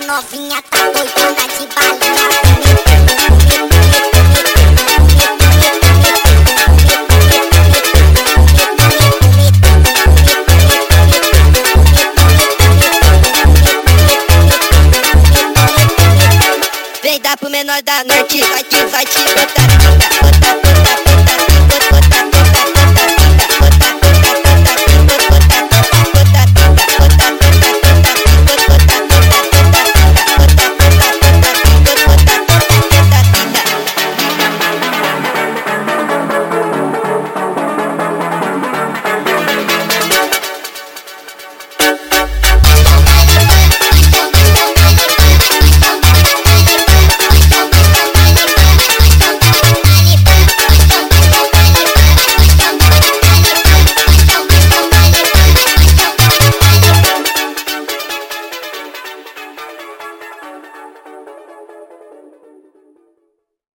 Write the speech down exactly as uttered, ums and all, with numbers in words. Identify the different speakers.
Speaker 1: novinha tá doidona de balinha.
Speaker 2: Vem dar pro menor da noite, vai que vai te botar.